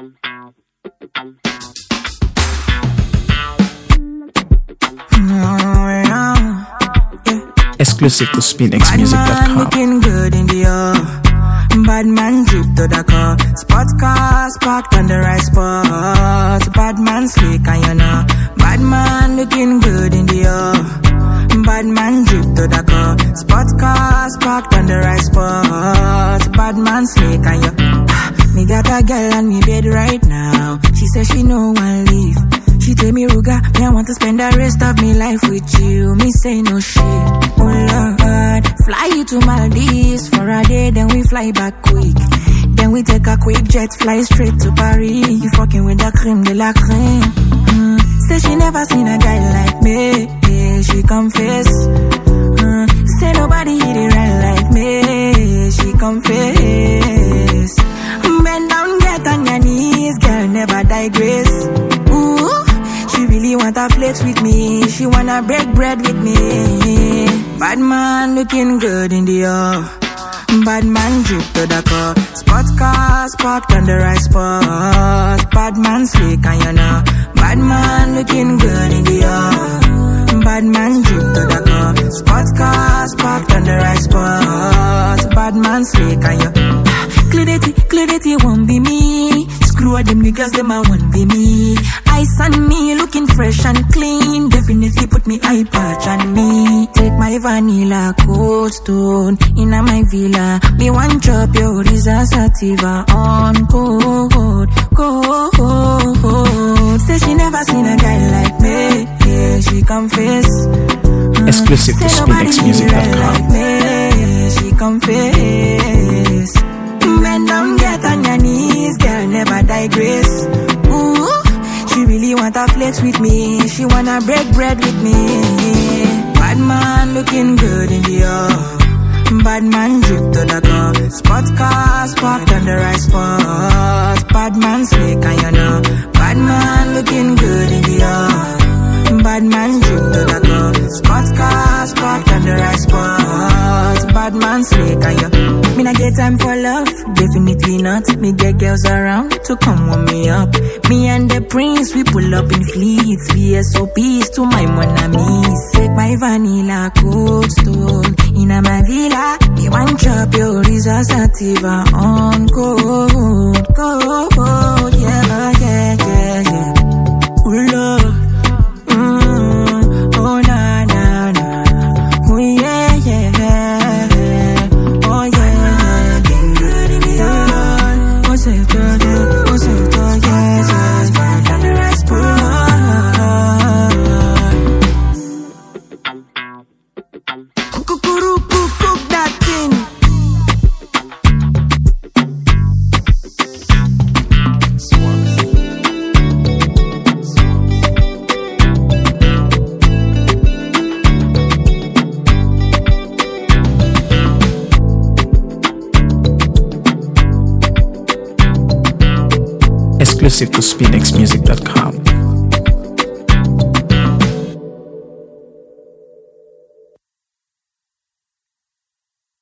Exclusive to SpinXmusic.com. Bad man looking good in the bad man drip to the car. Sports cars parked on the right spot. Bad man slick and you know. Bad man looking good in the bad man drip to the car. Sports cars parked on the right spot. Bad man slick and you. Me got a girl on me bed right now. She says she no one leave. She tell me, Ruga, me I want to spend the rest of me life with you. Me say no shit. Oh Lord, fly you to Maldives for a day, then we fly back quick. Then we take a quick jet, fly straight to Paris. You fucking with the creme de la creme. Say she never seen a guy like me. She confess. Say nobody hit it right like me. She confess. Bend down, get on your knees, girl, never digress. Ooh. She really wanna flex with me. She wanna break bread with me. Bad man looking good in the bad man drip to the car. Sports cars parked on the right spot. Bad man slick and you know. Bad man looking good in the bad man drip to the car. Sports cars parked on the right spot. Bad man slick and you. Clarity won't be me. Screw all them niggas, them I won't be me. Ice on me, looking fresh and clean. Definitely put me eye patch on me. Take my vanilla cold stone inna my villa. Me one chop your Risa Sativa on cold. Say she never seen a guy like me. Yeah, she confess. Exclusive to SpinXmusic.com. Like me, she confess. Bend down, get on your knees, girl, never digress. Ooh, she really wanna flex with me. She wanna break bread with me. Bad man looking good in the bad man drip to the car. Sports cars parked on the right spot. Bad man slick and you know. Bad man looking good in the bad man drip to the car. Sports cars parked on the right spot. Bad man slick and you. Me not get time for love, definitely not. Me get girls around to come warm me up. Me and the prince, we pull up in fleets. VSOPs to my mon amis. Take my vanilla cold stone inna my villa. Me one chop your Risa Sativa on cold. Yeah. Ooh, love. Oh, na, na, na. Oh, yeah. Oh, yeah. Looking good in the yard. Oh, say, cook that thing. Exclusive to SpinXmusic.com.